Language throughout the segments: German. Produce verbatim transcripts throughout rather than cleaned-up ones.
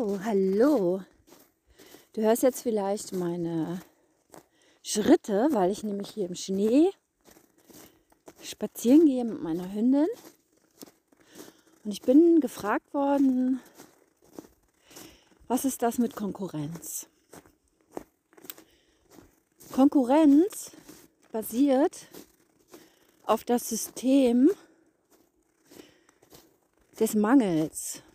So, hallo. Du hörst jetzt vielleicht meine Schritte, weil ich nämlich hier im Schnee spazieren gehe mit meiner Hündin. Und ich bin gefragt worden, was ist das mit Konkurrenz? Konkurrenz basiert auf das System des Mangels.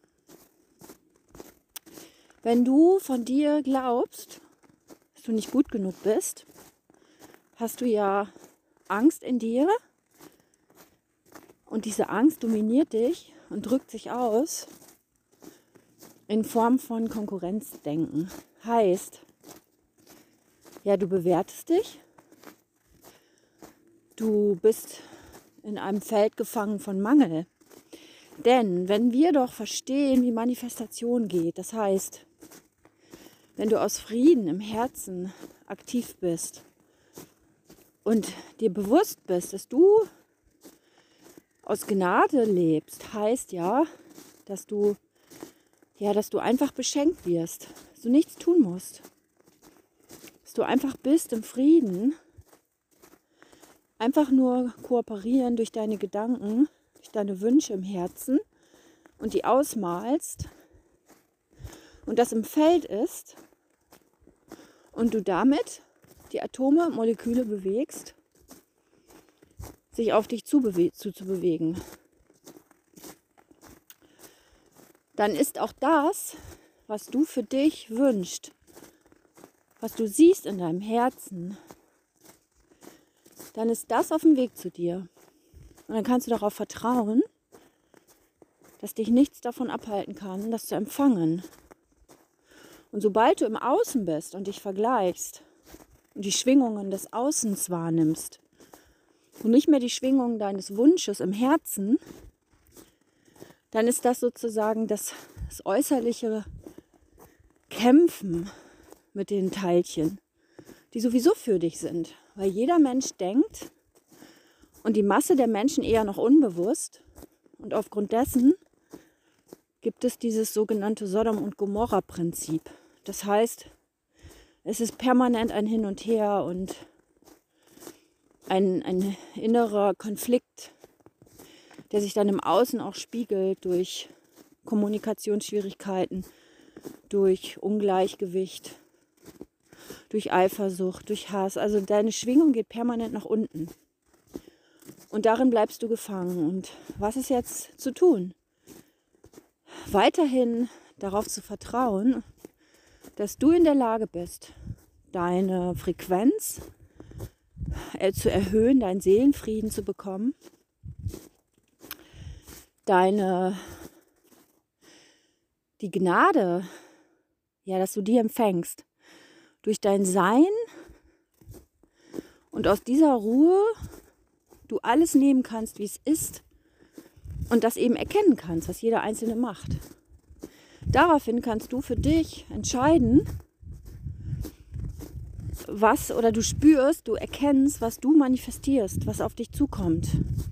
Wenn du von dir glaubst, dass du nicht gut genug bist, hast du ja Angst in dir und diese Angst dominiert dich und drückt sich aus in Form von Konkurrenzdenken. Heißt, ja, du bewertest dich, du bist in einem Feld gefangen von Mangel. Denn wenn wir doch verstehen, wie Manifestation geht, das heißt, wenn du aus Frieden im Herzen aktiv bist und dir bewusst bist, dass du aus Gnade lebst, heißt ja, dass du, ja, dass du einfach beschenkt wirst, dass du nichts tun musst, dass du einfach bist im Frieden, einfach nur kooperieren durch deine Gedanken, durch deine Wünsche im Herzen und die ausmalst und das im Feld ist und du damit die Atome, Moleküle bewegst, sich auf dich zubewe- zuzubewegen. Dann ist auch das, was du für dich wünschst, was du siehst in deinem Herzen, dann ist das auf dem Weg zu dir. Und dann kannst du darauf vertrauen, dass dich nichts davon abhalten kann, das zu empfangen. Und sobald du im Außen bist und dich vergleichst und die Schwingungen des Außens wahrnimmst und nicht mehr die Schwingungen deines Wunsches im Herzen, dann ist das sozusagen das, das äußerliche Kämpfen mit den Teilchen, die sowieso für dich sind. Weil jeder Mensch denkt und die Masse der Menschen eher noch unbewusst. Und aufgrund dessen gibt es dieses sogenannte Sodom- und Gomorra-Prinzip. Das heißt, es ist permanent ein Hin und Her und ein, ein innerer Konflikt, der sich dann im Außen auch spiegelt durch Kommunikationsschwierigkeiten, durch Ungleichgewicht, durch Eifersucht, durch Hass. Also deine Schwingung geht permanent nach unten. Und darin bleibst du gefangen. Und was ist jetzt zu tun? Weiterhin darauf zu vertrauen, dass du in der Lage bist, deine Frequenz äh, zu erhöhen, deinen Seelenfrieden zu bekommen, deine, die Gnade, ja, dass du die empfängst, durch dein Sein und aus dieser Ruhe du alles nehmen kannst, wie es ist und das eben erkennen kannst, was jeder Einzelne macht. Daraufhin kannst du für dich entscheiden, was, oder du spürst, du erkennst, was du manifestierst, was auf dich zukommt.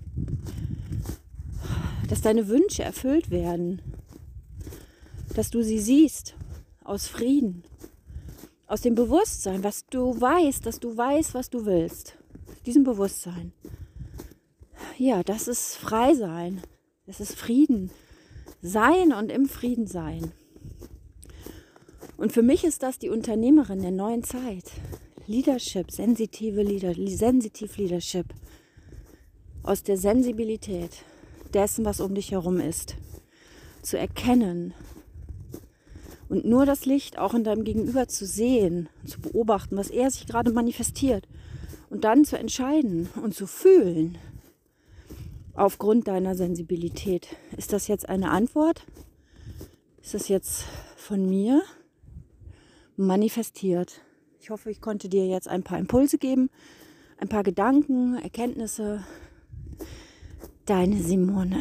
Dass deine Wünsche erfüllt werden, dass du sie siehst aus Frieden, aus dem Bewusstsein, was du weißt, dass du weißt, was du willst. Diesem Bewusstsein. Ja, das ist Freisein, das ist Frieden. Sein und im Frieden sein. Und für mich ist das die Unternehmerin der neuen Zeit. Leadership, sensitive Leader, Sensitive Leadership. Aus der Sensibilität dessen, was um dich herum ist. Zu erkennen. Und nur das Licht auch in deinem Gegenüber zu sehen, zu beobachten, was er sich gerade manifestiert. Und dann zu entscheiden und zu fühlen. Aufgrund deiner Sensibilität. Ist das jetzt eine Antwort? Ist das jetzt von mir manifestiert? Ich hoffe, ich konnte dir jetzt ein paar Impulse geben, ein paar Gedanken, Erkenntnisse. Deine Simone.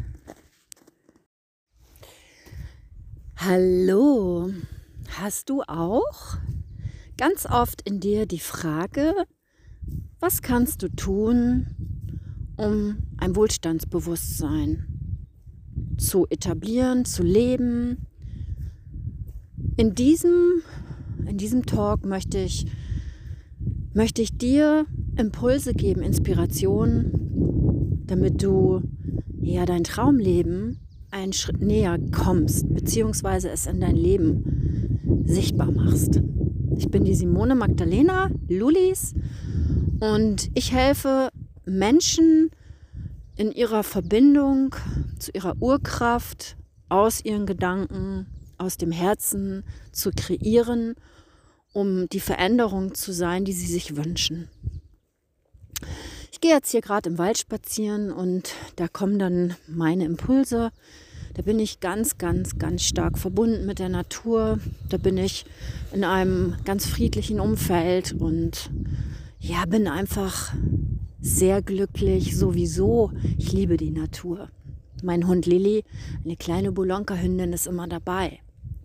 Hallo. Hast du auch ganz oft in dir die Frage, was kannst du tun, um ein Wohlstandsbewusstsein zu etablieren, zu leben, In diesem, in diesem Talk möchte ich, möchte ich dir Impulse geben, Inspiration, damit du ja dein Traumleben einen Schritt näher kommst, beziehungsweise es in dein Leben sichtbar machst. Ich bin die Simone Magdalena Lulis und ich helfe Menschen in ihrer Verbindung zu ihrer Urkraft, aus ihren Gedanken, aus dem Herzen zu kreieren, um die Veränderung zu sein, die sie sich wünschen. Ich gehe jetzt hier gerade im Wald spazieren und da kommen dann meine Impulse. Da bin ich ganz, ganz, ganz stark verbunden mit der Natur. Da bin ich in einem ganz friedlichen Umfeld und ja, bin einfach sehr glücklich sowieso. Ich liebe die Natur. Mein Hund Lilly, eine kleine Bolonka-Hündin, ist immer dabei.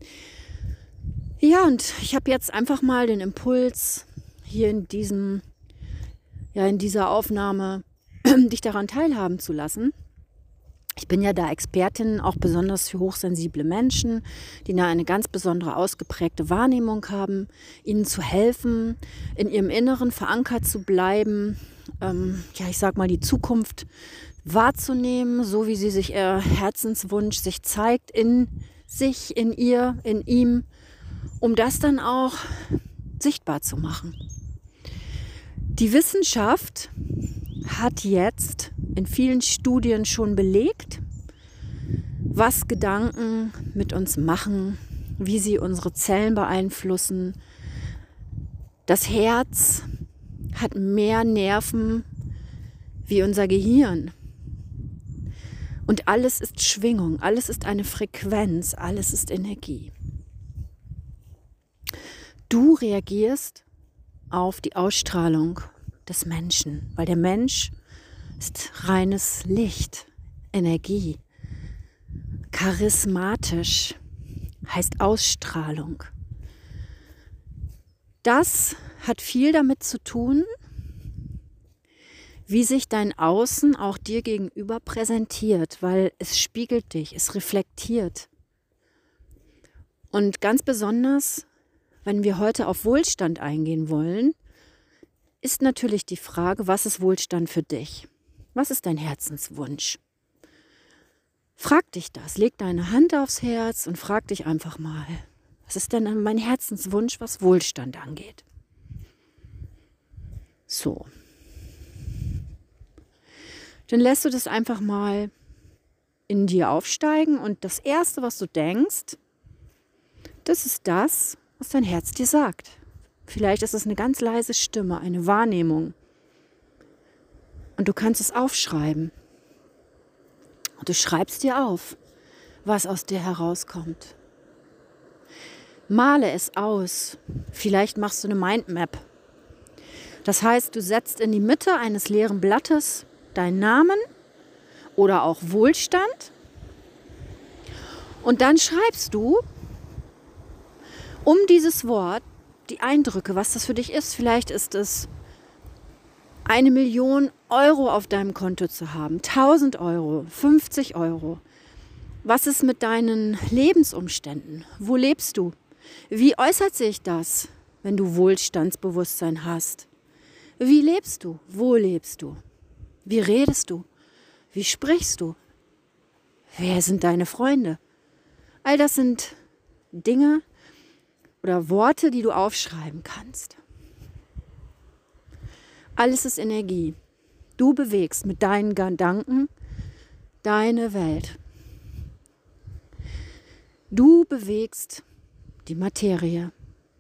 Ja, und ich habe jetzt einfach mal den Impuls, hier in diesem, ja, in dieser Aufnahme dich daran teilhaben zu lassen. Ich bin ja da Expertin, auch besonders für hochsensible Menschen, die da eine ganz besondere ausgeprägte Wahrnehmung haben, ihnen zu helfen, in ihrem Inneren verankert zu bleiben, ähm, ja, ich sag mal, die Zukunft wahrzunehmen, so wie sie sich ihr Herzenswunsch sich zeigt, in sich, in ihr, in ihm, um das dann auch sichtbar zu machen. Die Wissenschaft hat jetzt in vielen Studien schon belegt, was Gedanken mit uns machen, wie sie unsere Zellen beeinflussen. Das Herz hat mehr Nerven wie unser Gehirn. Und alles ist Schwingung, alles ist eine Frequenz, alles ist Energie. Du reagierst auf die Ausstrahlung des Menschen, weil der Mensch ist reines Licht, Energie. Charismatisch heißt Ausstrahlung. Das hat viel damit zu tun, wie sich dein Außen auch dir gegenüber präsentiert, weil es spiegelt dich, es reflektiert. Und ganz besonders, wenn wir heute auf Wohlstand eingehen wollen, ist natürlich die Frage, was ist Wohlstand für dich? Was ist dein Herzenswunsch? Frag dich das, leg deine Hand aufs Herz und frag dich einfach mal, was ist denn mein Herzenswunsch, was Wohlstand angeht? So. Dann lässt du das einfach mal in dir aufsteigen und das Erste, was du denkst, das ist das, was dein Herz dir sagt. Vielleicht ist es eine ganz leise Stimme, eine Wahrnehmung. Und du kannst es aufschreiben. Und du schreibst dir auf, was aus dir herauskommt. Male es aus. Vielleicht machst du eine Mindmap. Das heißt, du setzt in die Mitte eines leeren Blattes deinen Namen oder auch Wohlstand. Und dann schreibst du um dieses Wort die Eindrücke, was das für dich ist. Vielleicht ist es eine Million Euro auf deinem Konto zu haben, tausend Euro, fünfzig Euro. Was ist mit deinen Lebensumständen? Wo lebst du? Wie äußert sich das, wenn du Wohlstandsbewusstsein hast? Wie lebst du? Wo lebst du? Wie redest du? Wie sprichst du? Wer sind deine Freunde? All das sind Dinge oder Worte, die du aufschreiben kannst. Alles ist Energie. Du bewegst mit deinen Gedanken deine Welt. Du bewegst die Materie.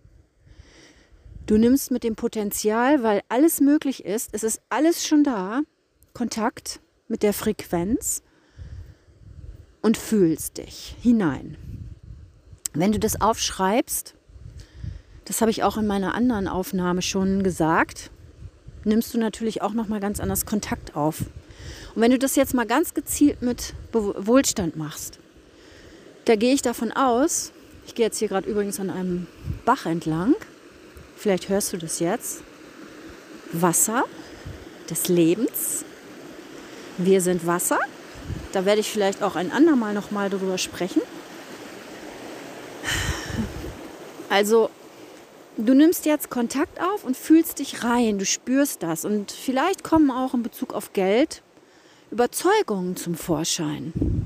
Du nimmst mit dem Potenzial, weil alles möglich ist, es ist alles schon da, Kontakt mit der Frequenz und fühlst dich hinein. Wenn du das aufschreibst, das habe ich auch in meiner anderen Aufnahme schon gesagt, nimmst du natürlich auch nochmal ganz anders Kontakt auf. Und wenn du das jetzt mal ganz gezielt mit Wohlstand machst, da gehe ich davon aus, ich gehe jetzt hier gerade übrigens an einem Bach entlang, vielleicht hörst du das jetzt, Wasser des Lebens. Wir sind Wasser. Da werde ich vielleicht auch ein andermal noch mal darüber sprechen. Also du nimmst jetzt Kontakt auf und fühlst dich rein, du spürst das. Und vielleicht kommen auch in Bezug auf Geld Überzeugungen zum Vorschein,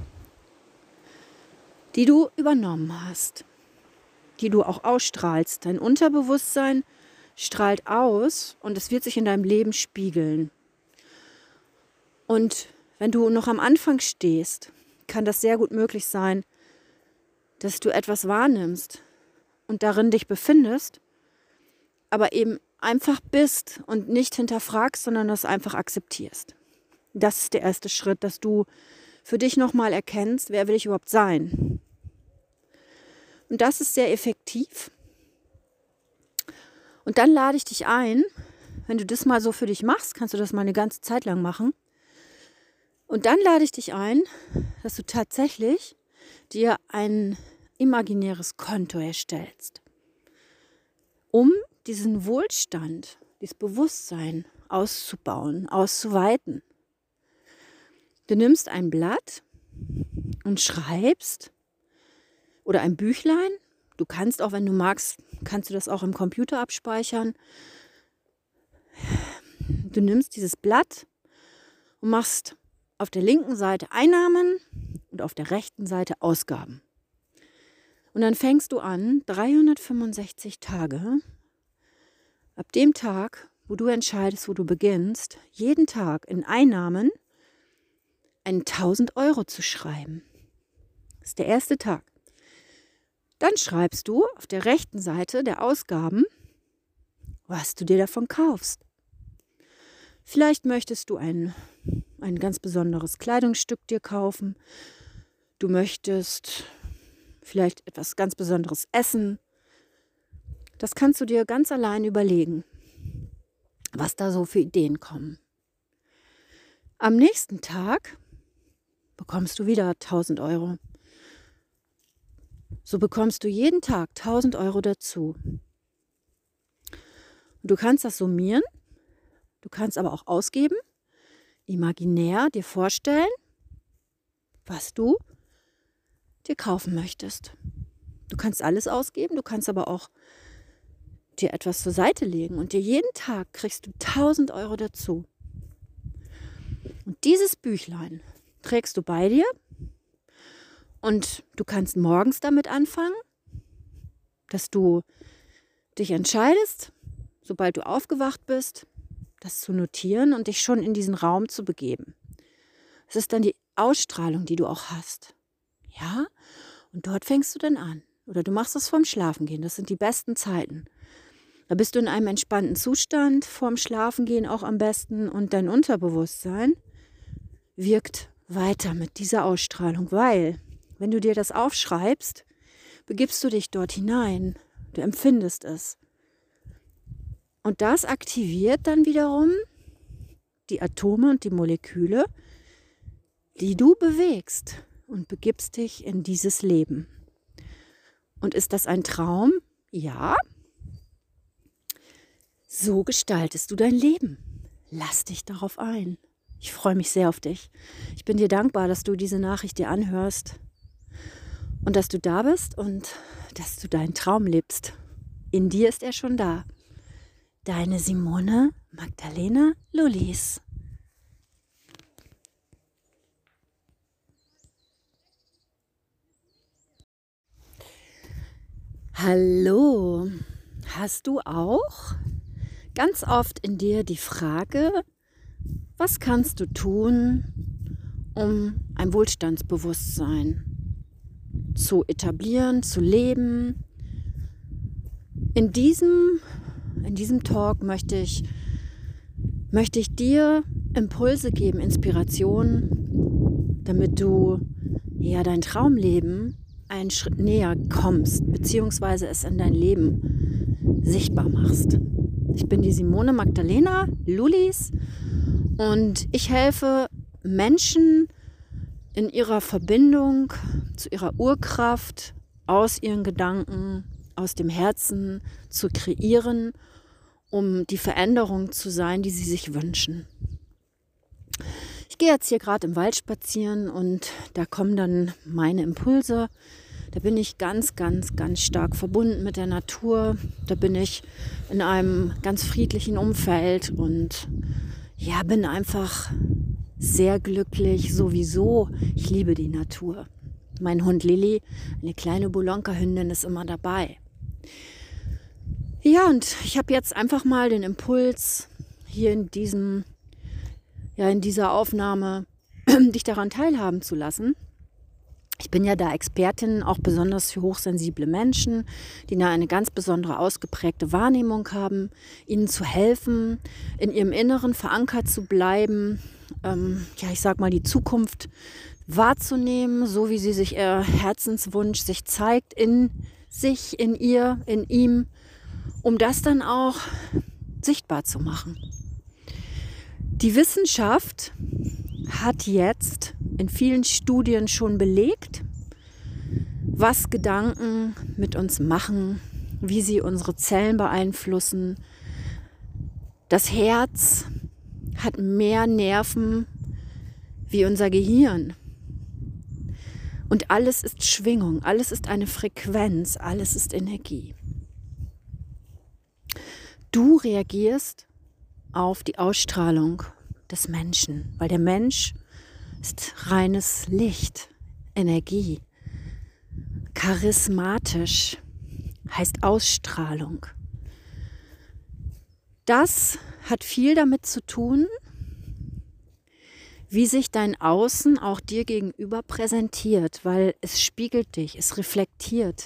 die du übernommen hast, die du auch ausstrahlst. Dein Unterbewusstsein strahlt aus und es wird sich in deinem Leben spiegeln. Und wenn du noch am Anfang stehst, kann das sehr gut möglich sein, dass du etwas wahrnimmst und darin dich befindest, aber eben einfach bist und nicht hinterfragst, sondern das einfach akzeptierst. Das ist der erste Schritt, dass du für dich nochmal erkennst, wer will ich überhaupt sein. Und das ist sehr effektiv. Und dann lade ich dich ein, wenn du das mal so für dich machst, kannst du das mal eine ganze Zeit lang machen. Und dann lade ich dich ein, dass du tatsächlich dir ein imaginäres Konto erstellst, um diesen Wohlstand, dieses Bewusstsein auszubauen, auszuweiten. Du nimmst ein Blatt und schreibst oder ein Büchlein. Du kannst auch, wenn du magst, kannst du das auch im Computer abspeichern. Du nimmst dieses Blatt und machst auf der linken Seite Einnahmen und auf der rechten Seite Ausgaben. Und dann fängst du an, dreihundertfünfundsechzig Tage, ab dem Tag, wo du entscheidest, wo du beginnst, jeden Tag in Einnahmen einen tausend Euro zu schreiben. Das ist der erste Tag. Dann schreibst du auf der rechten Seite der Ausgaben, was du dir davon kaufst. Vielleicht möchtest du ein, ein ganz besonderes Kleidungsstück dir kaufen. Du möchtest vielleicht etwas ganz Besonderes essen. Das kannst du dir ganz allein überlegen, was da so für Ideen kommen. Am nächsten Tag bekommst du wieder tausend Euro. So bekommst du jeden Tag tausend Euro dazu. Du kannst das summieren, du kannst aber auch ausgeben, imaginär dir vorstellen, was du dir kaufen möchtest. Du kannst alles ausgeben, du kannst aber auch dir etwas zur Seite legen und dir jeden Tag kriegst du tausend Euro dazu. Und dieses Büchlein trägst du bei dir und du kannst morgens damit anfangen, dass du dich entscheidest, sobald du aufgewacht bist, das zu notieren und dich schon in diesen Raum zu begeben. Es ist dann die Ausstrahlung, die du auch hast. Ja? Und dort fängst du dann an. Oder du machst das vorm Schlafengehen. Das sind die besten Zeiten. Da bist du in einem entspannten Zustand, vorm Schlafengehen auch am besten. Und dein Unterbewusstsein wirkt weiter mit dieser Ausstrahlung, weil, wenn du dir das aufschreibst, begibst du dich dort hinein. Du empfindest es. Und das aktiviert dann wiederum die Atome und die Moleküle, die du bewegst und begibst dich in dieses Leben. Und ist das ein Traum? Ja. So gestaltest du dein Leben. Lass dich darauf ein. Ich freue mich sehr auf dich. Ich bin dir dankbar, dass du diese Nachricht dir anhörst und dass du da bist und dass du deinen Traum lebst. In dir ist er schon da. Deine Simone Magdalena Lullis. Hallo, hast du auch ganz oft in dir die Frage, was kannst du tun, um ein Wohlstandsbewusstsein zu etablieren, zu leben? In diesem, in diesem Talk möchte ich, möchte ich dir Impulse geben, Inspiration, damit du ja dein Traumleben einen Schritt näher kommst, beziehungsweise es in dein Leben sichtbar machst. Ich bin die Simone Magdalena Lullis und ich helfe Menschen in ihrer Verbindung zu ihrer Urkraft, aus ihren Gedanken, aus dem Herzen zu kreieren, um die Veränderung zu sein, die sie sich wünschen. Ich gehe jetzt hier gerade im Wald spazieren und da kommen dann meine Impulse, Da bin ich ganz, ganz, ganz stark verbunden mit der Natur. Da bin ich in einem ganz friedlichen Umfeld und ja, bin einfach sehr glücklich sowieso. Ich liebe die Natur. Mein Hund Lilly, eine kleine Bolonka-Hündin, ist immer dabei. Ja, und ich habe jetzt einfach mal den Impuls, hier in diesem, ja, in dieser Aufnahme dich daran teilhaben zu lassen. Ich bin ja da Expertin, auch besonders für hochsensible Menschen, die eine ganz besondere ausgeprägte Wahrnehmung haben, ihnen zu helfen, in ihrem Inneren verankert zu bleiben, ähm, ja, ich sag mal, die Zukunft wahrzunehmen, so wie sie sich ihr Herzenswunsch sich zeigt, in sich, in ihr, in ihm, um das dann auch sichtbar zu machen. Die Wissenschaft hat jetzt in vielen Studien schon belegt, was Gedanken mit uns machen, wie sie unsere Zellen beeinflussen. Das Herz hat mehr Nerven wie unser Gehirn. Und alles ist Schwingung, alles ist eine Frequenz, alles ist Energie. Du reagierst auf die Ausstrahlung des Menschen, weil der Mensch ist reines Licht, Energie, charismatisch, heißt Ausstrahlung. Das hat viel damit zu tun, wie sich dein Außen auch dir gegenüber präsentiert, weil es spiegelt dich, es reflektiert.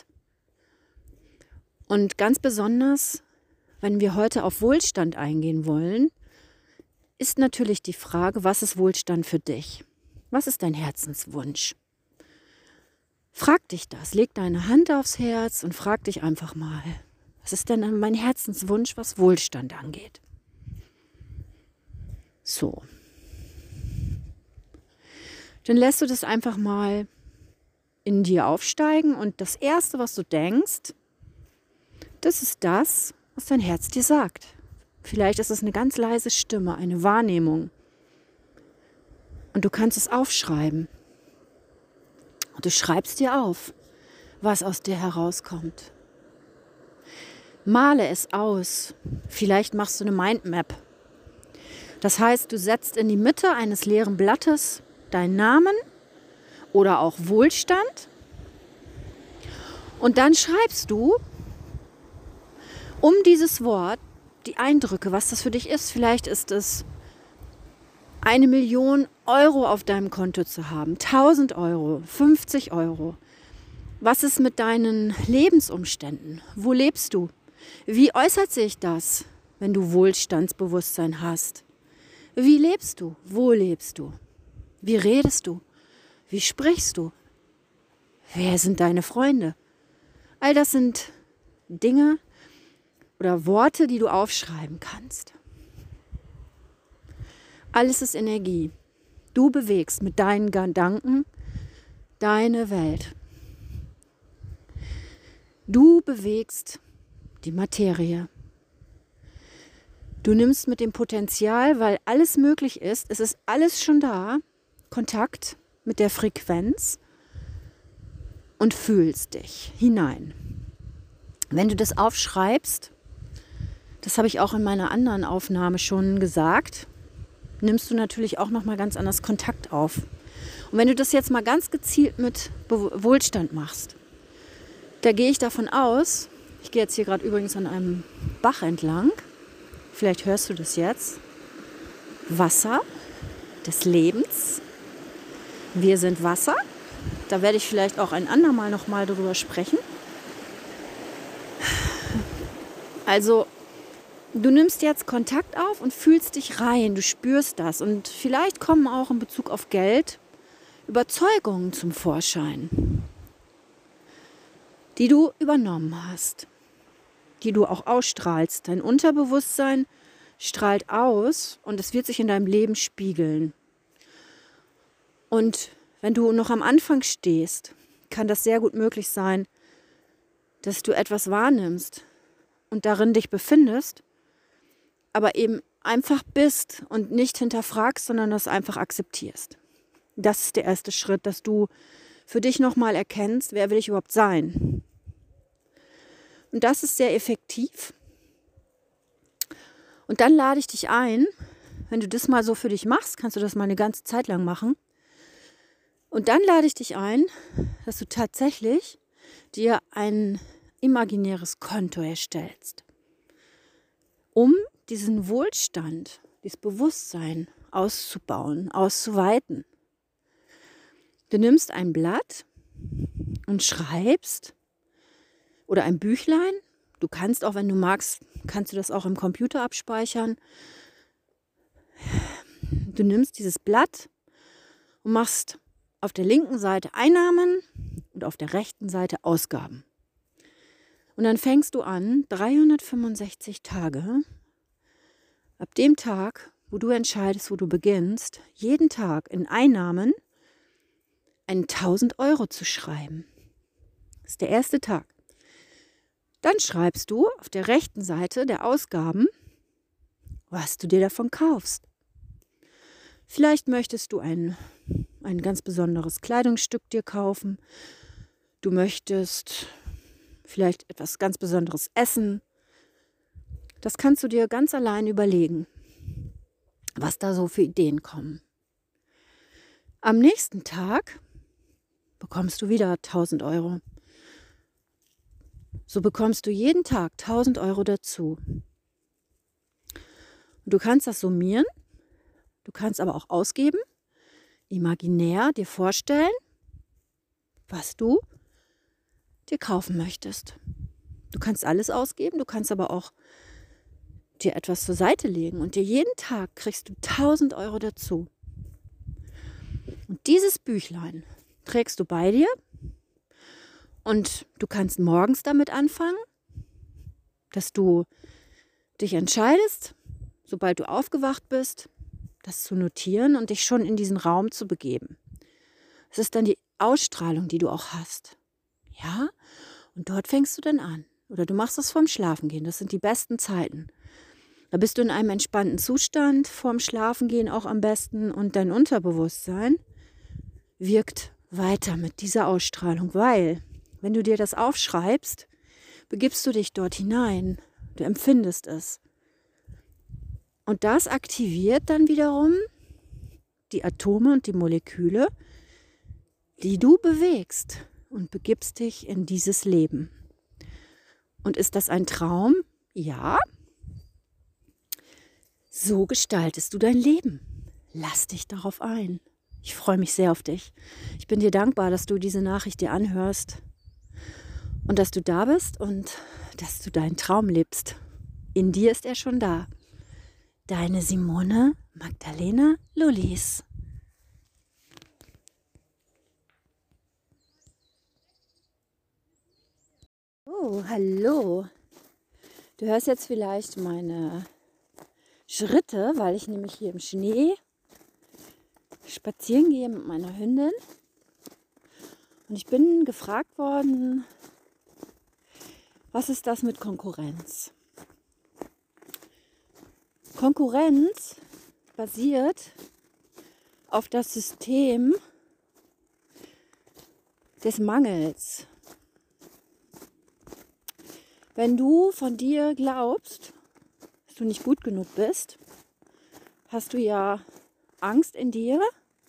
Und ganz besonders, wenn wir heute auf Wohlstand eingehen wollen, ist natürlich die Frage, was ist Wohlstand für dich? Was ist dein Herzenswunsch? Frag dich das, leg deine Hand aufs Herz und frag dich einfach mal, was ist denn mein Herzenswunsch, was Wohlstand angeht? So. Dann lässt du das einfach mal in dir aufsteigen und das Erste, was du denkst, das ist das, was dein Herz dir sagt. Vielleicht ist es eine ganz leise Stimme, eine Wahrnehmung. Und du kannst es aufschreiben. Und du schreibst dir auf, was aus dir herauskommt. Male es aus. Vielleicht machst du eine Mindmap. Das heißt, du setzt in die Mitte eines leeren Blattes deinen Namen oder auch Wohlstand. Und dann schreibst du um dieses Wort die Eindrücke, was das für dich ist. Vielleicht ist es eine Million Euro auf deinem Konto zu haben, tausend Euro, fünfzig Euro. Was ist mit deinen Lebensumständen? Wo lebst du? Wie äußert sich das, wenn du Wohlstandsbewusstsein hast? Wie lebst du? Wo lebst du? Wie redest du? Wie sprichst du? Wer sind deine Freunde? All das sind Dinge oder Worte, die du aufschreiben kannst. Alles ist Energie. Du bewegst mit deinen Gedanken deine Welt. Du bewegst die Materie. Du nimmst mit dem Potenzial, weil alles möglich ist, es ist alles schon da, Kontakt mit der Frequenz und fühlst dich hinein. Wenn du das aufschreibst, das habe ich auch in meiner anderen Aufnahme schon gesagt, nimmst du natürlich auch nochmal ganz anders Kontakt auf. Und wenn du das jetzt mal ganz gezielt mit Be- Wohlstand machst, da gehe ich davon aus, ich gehe jetzt hier gerade übrigens an einem Bach entlang, vielleicht hörst du das jetzt, Wasser des Lebens, wir sind Wasser, da werde ich vielleicht auch ein andermal nochmal drüber sprechen. Also du nimmst jetzt Kontakt auf und fühlst dich rein, du spürst das und vielleicht kommen auch in Bezug auf Geld Überzeugungen zum Vorschein, die du übernommen hast, die du auch ausstrahlst. Dein Unterbewusstsein strahlt aus und es wird sich in deinem Leben spiegeln. Und wenn du noch am Anfang stehst, kann das sehr gut möglich sein, dass du etwas wahrnimmst und darin dich befindest, aber eben einfach bist und nicht hinterfragst, sondern das einfach akzeptierst. Das ist der erste Schritt, dass du für dich nochmal erkennst, wer will ich überhaupt sein. Und das ist sehr effektiv. Und dann lade ich dich ein, wenn du das mal so für dich machst, kannst du das mal eine ganze Zeit lang machen. Und dann lade ich dich ein, dass du tatsächlich dir ein imaginäres Konto erstellst, um diesen Wohlstand, dieses Bewusstsein auszubauen, auszuweiten. Du nimmst ein Blatt und schreibst oder ein Büchlein. Du kannst auch, wenn du magst, kannst du das auch im Computer abspeichern. Du nimmst dieses Blatt und machst auf der linken Seite Einnahmen und auf der rechten Seite Ausgaben. Und dann fängst du an, dreihundertfünfundsechzig Tage, ab dem Tag, wo du entscheidest, wo du beginnst, jeden Tag in Einnahmen tausend Euro zu schreiben. Das ist der erste Tag. Dann schreibst du auf der rechten Seite der Ausgaben, was du dir davon kaufst. Vielleicht möchtest du ein, ein ganz besonderes Kleidungsstück dir kaufen. Du möchtest vielleicht etwas ganz Besonderes essen. Das kannst du dir ganz allein überlegen, was da so für Ideen kommen. Am nächsten Tag bekommst du wieder tausend Euro. So bekommst du jeden Tag tausend Euro dazu. Du kannst das summieren, du kannst aber auch ausgeben, imaginär dir vorstellen, was du dir kaufen möchtest. Du kannst alles ausgeben, du kannst aber auch dir etwas zur Seite legen und dir jeden Tag kriegst du tausend Euro dazu. Und dieses Büchlein trägst du bei dir und du kannst morgens damit anfangen, dass du dich entscheidest, sobald du aufgewacht bist, das zu notieren und dich schon in diesen Raum zu begeben. Es ist dann die Ausstrahlung, die du auch hast. Ja? Und dort fängst du dann an. Oder du machst es vorm Schlafengehen. Das sind die besten Zeiten. Da bist du in einem entspannten Zustand, vorm Schlafengehen auch am besten. Und dein Unterbewusstsein wirkt weiter mit dieser Ausstrahlung, weil, wenn du dir das aufschreibst, begibst du dich dort hinein. Du empfindest es. Und das aktiviert dann wiederum die Atome und die Moleküle, die du bewegst und begibst dich in dieses Leben. Und ist das ein Traum? Ja. So gestaltest du dein Leben. Lass dich darauf ein. Ich freue mich sehr auf dich. Ich bin dir dankbar, dass du diese Nachricht dir anhörst und dass du da bist und dass du deinen Traum lebst. In dir ist er schon da. Deine Simone Magdalena Lullis. Oh, hallo. Du hörst jetzt vielleicht meine Schritte, weil ich nämlich hier im Schnee spazieren gehe mit meiner Hündin. Und ich bin gefragt worden, was ist das mit Konkurrenz? Konkurrenz basiert auf das System des Mangels. Wenn du von dir glaubst, dass du nicht gut genug bist, hast du ja Angst in dir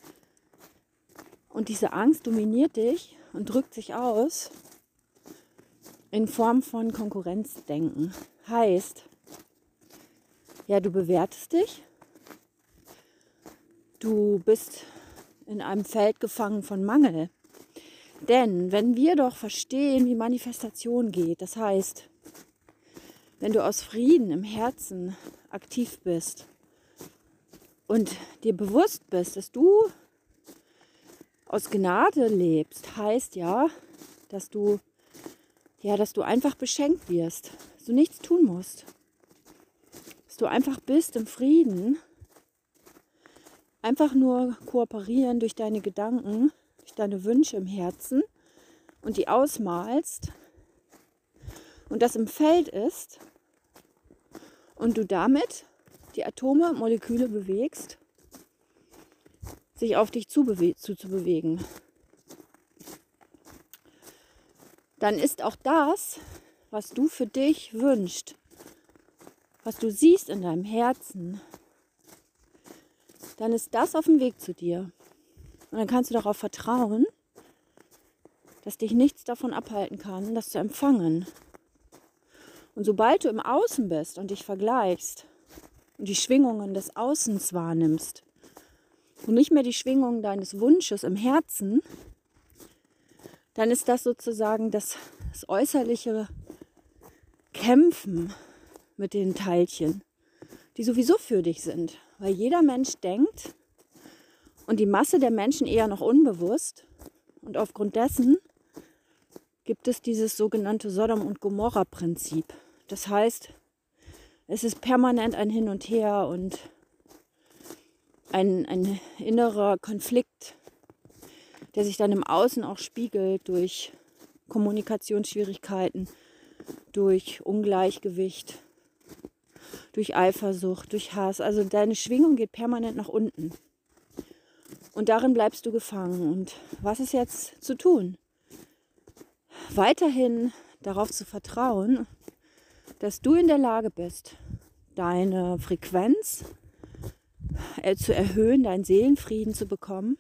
und diese Angst dominiert dich und drückt sich aus in Form von Konkurrenzdenken. Heißt, ja, du bewertest dich, du bist in einem Feld gefangen von Mangel. Denn wenn wir doch verstehen, wie Manifestation geht, das heißt, wenn du aus Frieden im Herzen aktiv bist und dir bewusst bist, dass du aus Gnade lebst, heißt ja, dass du, ja, dass du einfach beschenkt wirst, dass du nichts tun musst. Dass du einfach bist im Frieden, einfach nur kooperieren durch deine Gedanken, durch deine Wünsche im Herzen und die ausmalst und das im Feld ist und du damit die Atome und Moleküle bewegst, sich auf dich zu, bewe- zu, zu bewegen. dann ist auch das, was du für dich wünschst, was du siehst in deinem Herzen, dann ist das auf dem Weg zu dir. Und dann kannst du darauf vertrauen, dass dich nichts davon abhalten kann, das zu empfangen. Und sobald du im Außen bist und dich vergleichst und die Schwingungen des Außens wahrnimmst und nicht mehr die Schwingungen deines Wunsches im Herzen, dann ist das sozusagen das, das äußerliche Kämpfen mit den Teilchen, die sowieso für dich sind. Weil jeder Mensch denkt und die Masse der Menschen eher noch unbewusst. Und aufgrund dessen gibt es dieses sogenannte Sodom- und Gomorra-Prinzip. Das heißt, es ist permanent ein Hin und Her und ein, ein innerer Konflikt, der sich dann im Außen auch spiegelt durch Kommunikationsschwierigkeiten, durch Ungleichgewicht, durch Eifersucht, durch Hass. Also deine Schwingung geht permanent nach unten. Und darin bleibst du gefangen. Und was ist jetzt zu tun? Weiterhin darauf zu vertrauen, dass du in der Lage bist, deine Frequenz zu erhöhen, deinen Seelenfrieden zu bekommen,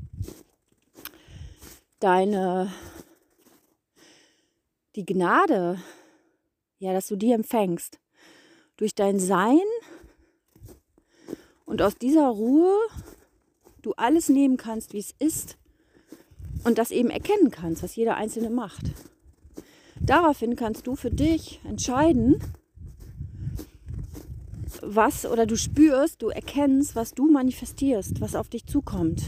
deine, die Gnade, ja, dass du die empfängst, durch dein Sein und aus dieser Ruhe du alles nehmen kannst, wie es ist und das eben erkennen kannst, was jeder Einzelne macht. Daraufhin kannst du für dich entscheiden, was, oder du spürst, du erkennst, was du manifestierst, was auf dich zukommt.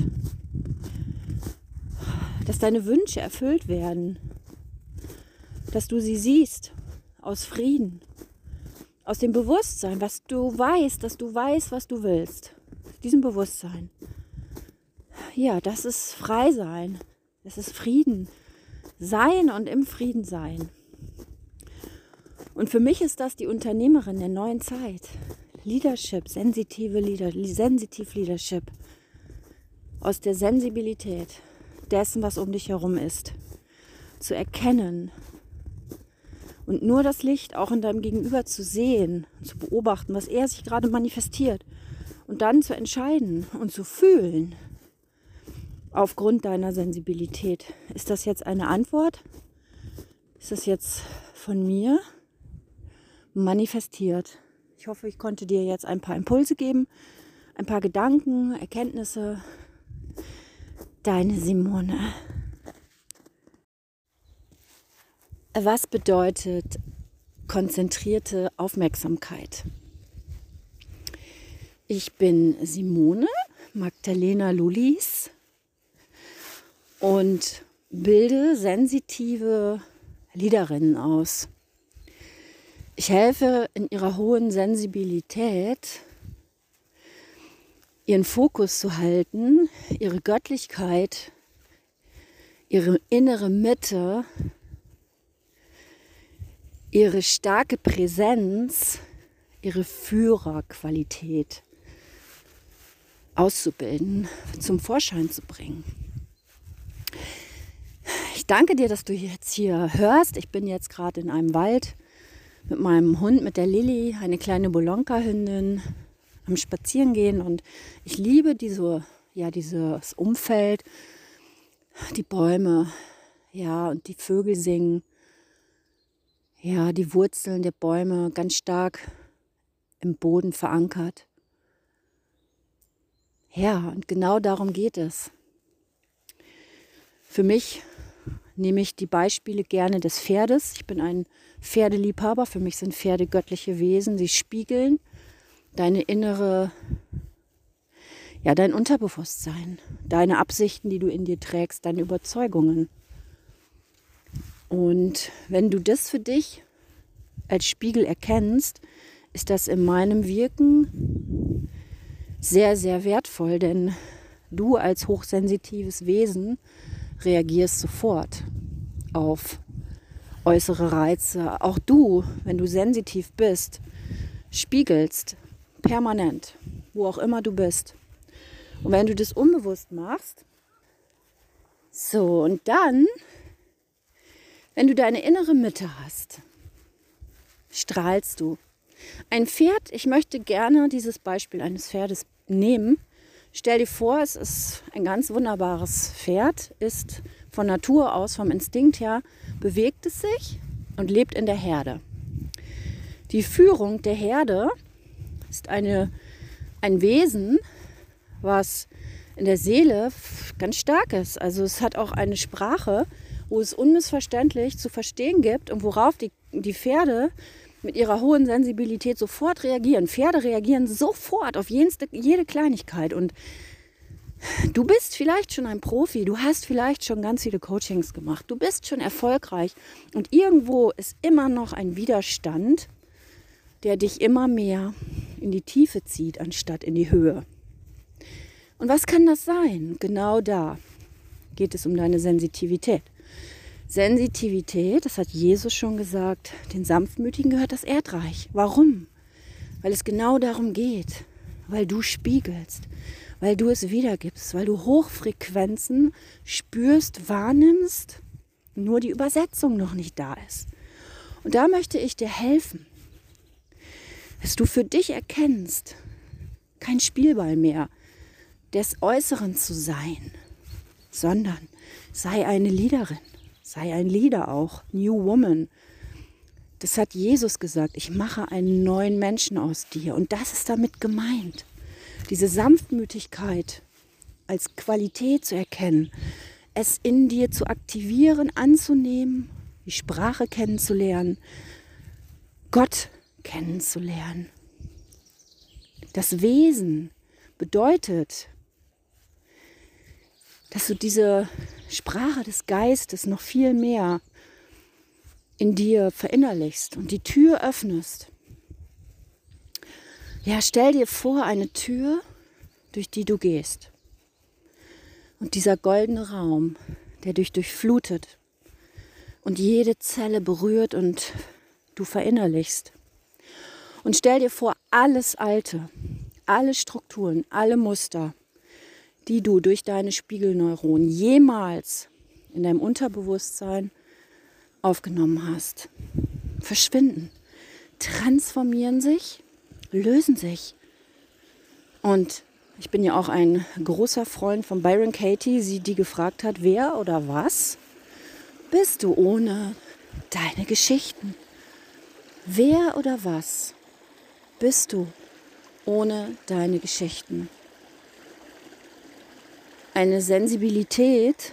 Dass deine Wünsche erfüllt werden, dass du sie siehst aus Frieden, aus dem Bewusstsein, was du weißt, dass du weißt, was du willst. Diesem Bewusstsein. Ja, das ist Freisein, das ist Frieden. Sein und im Frieden sein. Und für mich ist das die Unternehmerin der neuen Zeit. Leadership, sensitive Leader, sensitive Leadership. Aus der Sensibilität dessen, was um dich herum ist, zu erkennen und nur das Licht auch in deinem Gegenüber zu sehen, zu beobachten, was er sich gerade manifestiert und dann zu entscheiden und zu fühlen. Aufgrund deiner Sensibilität. Ist das jetzt eine Antwort? Ist das jetzt von mir manifestiert? Ich hoffe, ich konnte dir jetzt ein paar Impulse geben, ein paar Gedanken, Erkenntnisse. Deine Simone. Was bedeutet konzentrierte Aufmerksamkeit? Ich bin Simone Magdalena Lulis und bilde sensitive Leaderinnen aus. Ich helfe in ihrer hohen Sensibilität, ihren Fokus zu halten, ihre Göttlichkeit, ihre innere Mitte, ihre starke Präsenz, ihre Führerqualität auszubilden, zum Vorschein zu bringen. Ich danke dir, dass du jetzt hier hörst. Ich bin jetzt gerade in einem Wald mit meinem Hund, mit der Lilly, eine kleine Bolonka-Hündin, am Spazierengehen. Und ich liebe diese, ja, dieses Umfeld, die Bäume, ja, und die Vögel singen. Ja, die Wurzeln der Bäume ganz stark im Boden verankert. Ja, und genau darum geht es. Für mich nehme ich die Beispiele gerne des Pferdes. Ich bin ein Pferdeliebhaber. Für mich sind Pferde göttliche Wesen. Sie spiegeln deine innere, ja, dein Unterbewusstsein, deine Absichten, die du in dir trägst, deine Überzeugungen. Und wenn du das für dich als Spiegel erkennst, ist das in meinem Wirken sehr, sehr wertvoll, denn du als hochsensitives Wesen reagierst sofort auf äußere Reize. Auch du, wenn du sensitiv bist, spiegelst permanent, wo auch immer du bist. Und wenn du das unbewusst machst, so, und dann, Wenn du deine innere Mitte hast, strahlst du. Ein Pferd, ich möchte gerne dieses Beispiel eines Pferdes nehmen. Stell dir vor, es ist ein ganz wunderbares Pferd, ist von Natur aus, vom Instinkt her, bewegt es sich und lebt in der Herde. Die Führung der Herde ist eine, ein Wesen, was in der Seele ganz stark ist. Also es hat auch eine Sprache, wo es unmissverständlich zu verstehen gibt und worauf die, die Pferde mit ihrer hohen Sensibilität sofort reagieren. Pferde reagieren sofort auf jenste, jede Kleinigkeit. Und du bist vielleicht schon ein Profi, du hast vielleicht schon ganz viele Coachings gemacht, du bist schon erfolgreich und irgendwo ist immer noch ein Widerstand, der dich immer mehr in die Tiefe zieht, anstatt in die Höhe. Und was kann das sein? Genau da geht es um deine Sensitivität. Sensitivität, das hat Jesus schon gesagt, den Sanftmütigen gehört das Erdreich. Warum? Weil es genau darum geht, weil du spiegelst, weil du es wiedergibst, weil du Hochfrequenzen spürst, wahrnimmst, nur die Übersetzung noch nicht da ist. Und da möchte ich dir helfen, dass du für dich erkennst, kein Spielball mehr des Äußeren zu sein, sondern sei eine Leaderin. Sei ein Leader auch, New Woman. Das hat Jesus gesagt, ich mache einen neuen Menschen aus dir. Und das ist damit gemeint. Diese Sanftmütigkeit als Qualität zu erkennen, es in dir zu aktivieren, anzunehmen, die Sprache kennenzulernen, Gott kennenzulernen. Das Wesen bedeutet, dass du diese Sprache des Geistes noch viel mehr in dir verinnerlichst und die Tür öffnest. Ja, stell dir vor, eine Tür, durch die du gehst. Und dieser goldene Raum, der dich durchflutet und jede Zelle berührt und du verinnerlichst. Und stell dir vor, alles Alte, alle Strukturen, alle Muster, die du durch deine Spiegelneuronen jemals in deinem Unterbewusstsein aufgenommen hast, verschwinden, transformieren sich, lösen sich. Und ich bin ja auch ein großer Freund von Byron Katie, sie die gefragt hat, wer oder was bist du ohne deine Geschichten? Wer oder was bist du ohne deine Geschichten? Eine Sensibilität,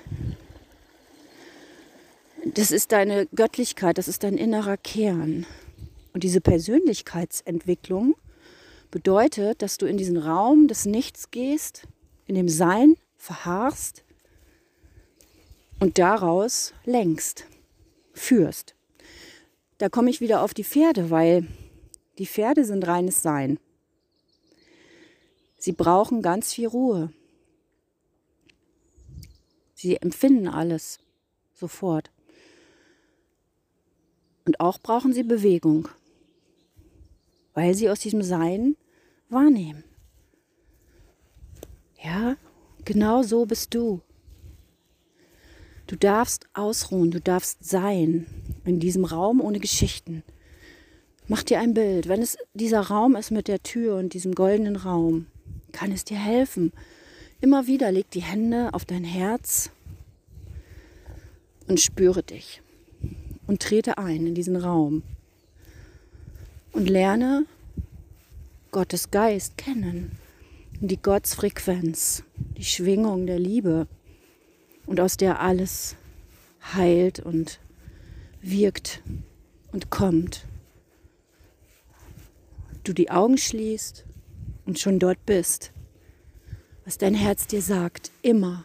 das ist deine Göttlichkeit, das ist dein innerer Kern. Und diese Persönlichkeitsentwicklung bedeutet, dass du in diesen Raum des Nichts gehst, in dem Sein verharrst und daraus lenkst, führst. Da komme ich wieder auf die Pferde, weil die Pferde sind reines Sein. Sie brauchen ganz viel Ruhe. Sie empfinden alles sofort. Und auch brauchen sie Bewegung, weil sie aus diesem Sein wahrnehmen. Ja, genau so bist du. Du darfst ausruhen, du darfst sein in diesem Raum ohne Geschichten. Mach dir ein Bild. Wenn es dieser Raum ist mit der Tür und diesem goldenen Raum, kann es dir helfen. Immer wieder leg die Hände auf dein Herz und spüre dich. Und trete ein in diesen Raum. Und lerne Gottes Geist kennen. Und die Gottesfrequenz, die Schwingung der Liebe. Und aus der alles heilt und wirkt und kommt. Du die Augen schließt und schon dort bist, was dein Herz dir sagt, immer.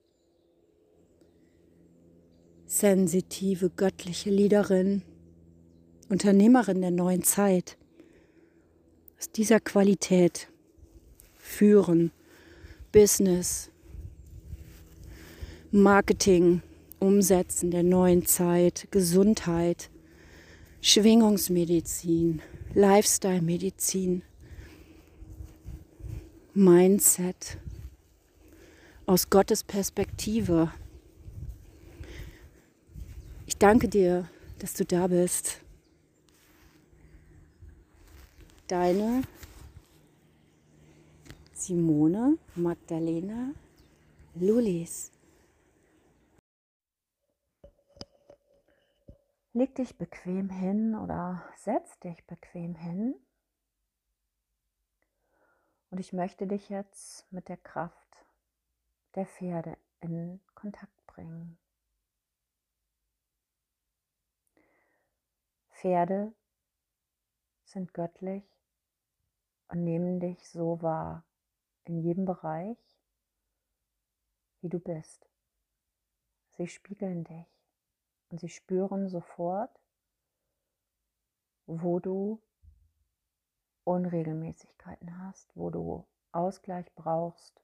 Sensitive, göttliche Leaderin, Unternehmerin der neuen Zeit, aus dieser Qualität führen, Business, Marketing, Umsetzen der neuen Zeit, Gesundheit, Schwingungsmedizin, Lifestyle-Medizin, Mindset, aus Gottes Perspektive. Ich danke dir, dass du da bist. Deine Simone Magdalena Lulis. Leg dich bequem hin oder setz dich bequem hin. Und ich möchte dich jetzt mit der Kraft der Pferde in Kontakt bringen. Pferde sind göttlich und nehmen dich so wahr, in jedem Bereich, wie du bist. Sie spiegeln dich und sie spüren sofort, wo du Unregelmäßigkeiten hast, wo du Ausgleich brauchst,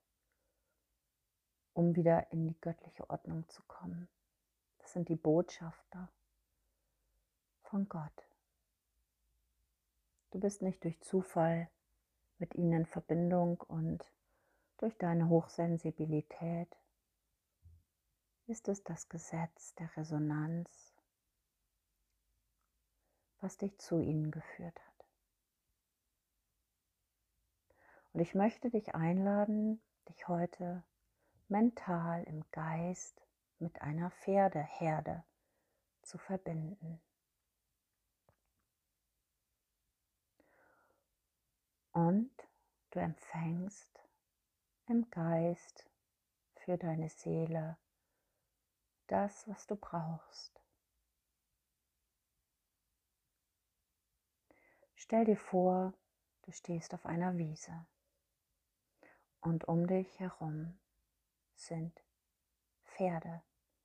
um wieder in die göttliche Ordnung zu kommen. Das sind die Botschafter von Gott. Du bist nicht durch Zufall mit ihnen in Verbindung und durch deine Hochsensibilität ist es das Gesetz der Resonanz, was dich zu ihnen geführt hat. Und ich möchte dich einladen, dich heute mental im Geist mit einer Pferdeherde zu verbinden. Und du empfängst im Geist für deine Seele das, was du brauchst. Stell dir vor, du stehst auf einer Wiese und um dich herum sind Pferde.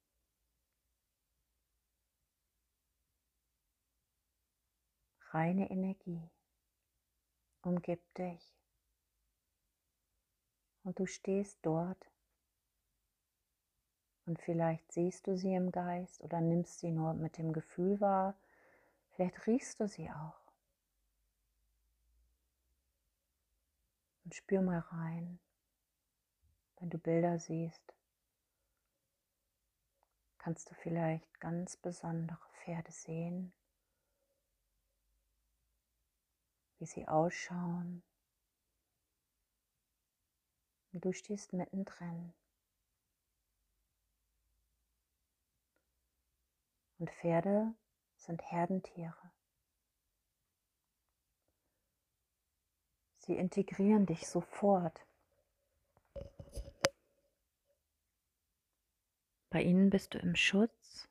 Reine Energie umgibt dich und du stehst dort und vielleicht siehst du sie im Geist oder nimmst sie nur mit dem Gefühl wahr, vielleicht riechst du sie auch und spür mal rein, wenn du Bilder siehst, kannst du vielleicht ganz besondere Pferde sehen, wie sie ausschauen. Und du stehst mittendrin. Und Pferde sind Herdentiere. Sie integrieren dich sofort. Bei ihnen bist du im Schutz.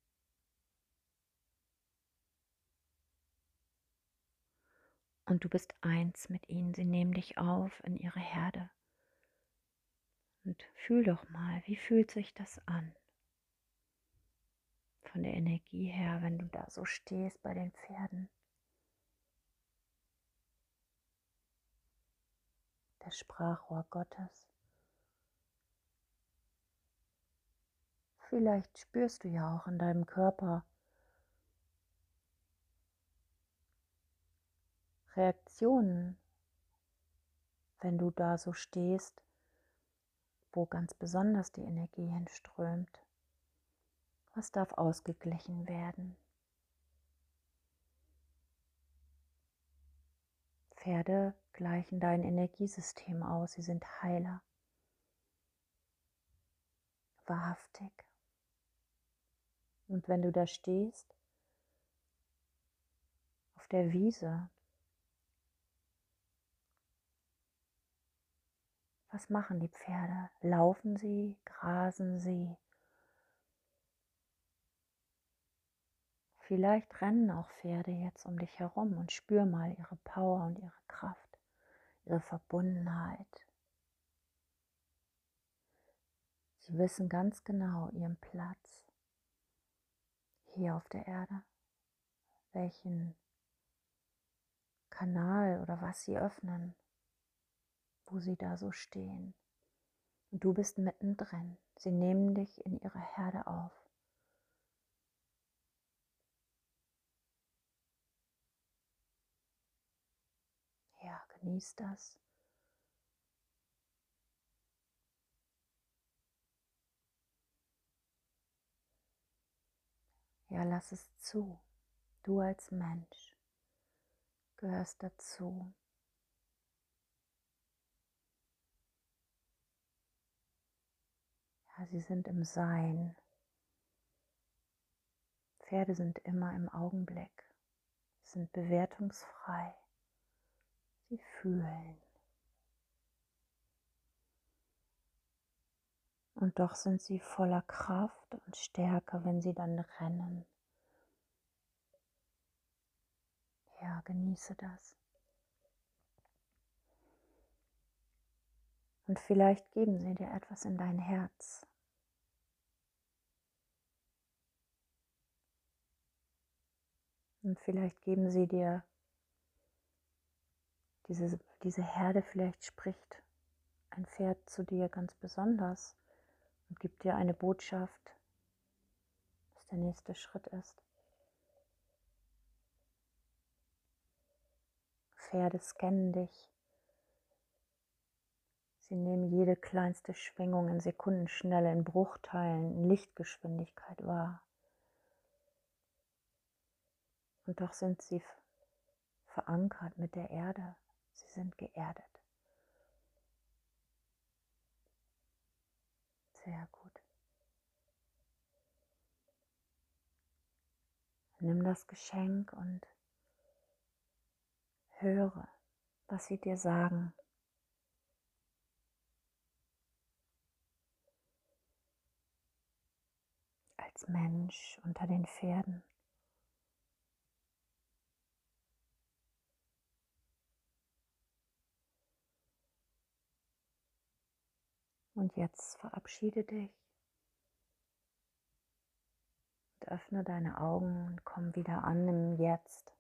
Und du bist eins mit ihnen. Sie nehmen dich auf in ihre Herde. Und fühl doch mal, wie fühlt sich das an? Von der Energie her, wenn du da so stehst bei den Pferden. Das Sprachrohr Gottes. Vielleicht spürst du ja auch in deinem Körper Reaktionen, wenn du da so stehst, wo ganz besonders die Energie hinströmt. Was darf ausgeglichen werden? Pferde gleichen dein Energiesystem aus, sie sind Heiler, wahrhaftig. Und wenn du da stehst, auf der Wiese, was machen die Pferde? Laufen sie, grasen sie? Vielleicht rennen auch Pferde jetzt um dich herum und spür mal ihre Power und ihre Kraft, ihre Verbundenheit. Sie wissen ganz genau ihren Platz hier auf der Erde, welchen Kanal oder was sie öffnen, wo sie da so stehen. Und du bist mittendrin. Sie nehmen dich in ihre Herde auf. Ja, genieß das. Ja, lass es zu. Du als Mensch gehörst dazu. Ja, sie sind im Sein. Pferde sind immer im Augenblick. Sie sind bewertungsfrei. Sie fühlen. Und doch sind sie voller Kraft und Stärke, wenn sie dann rennen. Ja, genieße das. Und vielleicht geben sie dir etwas in dein Herz. Und vielleicht geben sie dir diese, diese Herde, vielleicht spricht ein Pferd zu dir ganz besonders und gibt dir eine Botschaft, was der nächste Schritt ist. Pferde scannen dich. Sie nehmen jede kleinste Schwingung in Sekundenschnelle, in Bruchteilen, in Lichtgeschwindigkeit wahr. Und doch sind sie verankert mit der Erde. Sie sind geerdet. Sehr gut. Nimm das Geschenk und höre, was sie dir sagen. Als Mensch unter den Pferden. Und jetzt verabschiede dich und öffne deine Augen und komm wieder an im Jetzt.